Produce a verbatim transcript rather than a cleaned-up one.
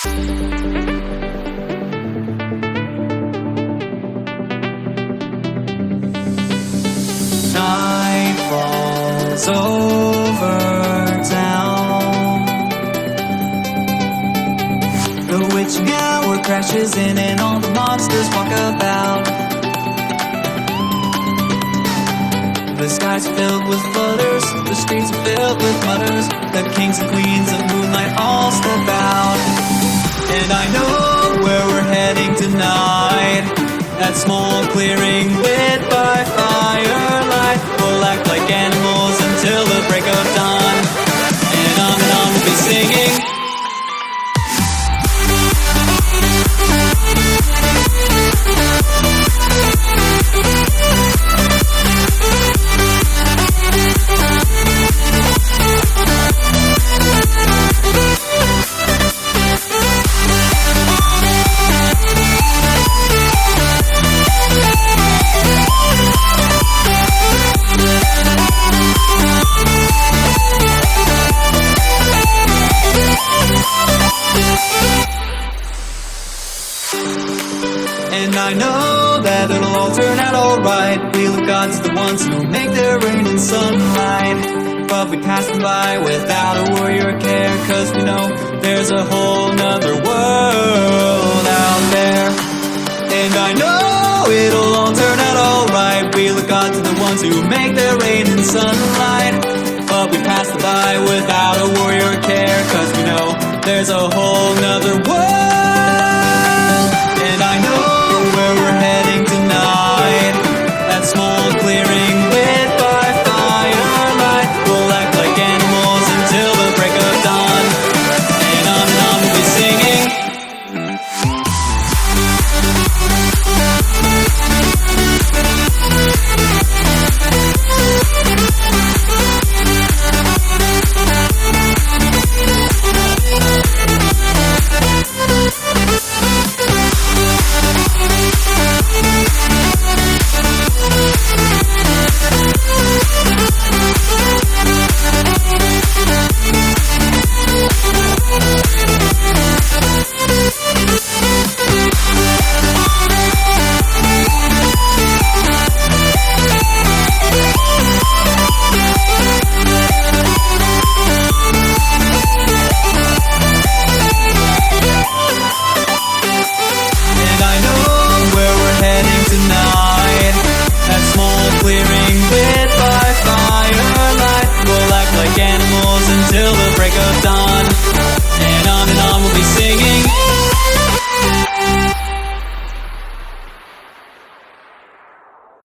Night falls over town. The witching hour crashes in and all the monsters walk about. The skies are filled with flutters, the streets are filled with mutters. The kings and queens of moonlight all step out. And I know where we're heading tonight. That small clearing lit by firelight. We'll act like animals until the break of dawn. And on and on we'll be singing. And I know that it'll all turn out alright. We look God's the ones who make their rain and sunlight. But we pass them by without a worry or care, cause we know there's a whole nother world out there. And I know it'll all turn out alright. We look God's the ones who make their rain and sunlight. But we pass them by without a worry or care, cause we know there's a whole nother world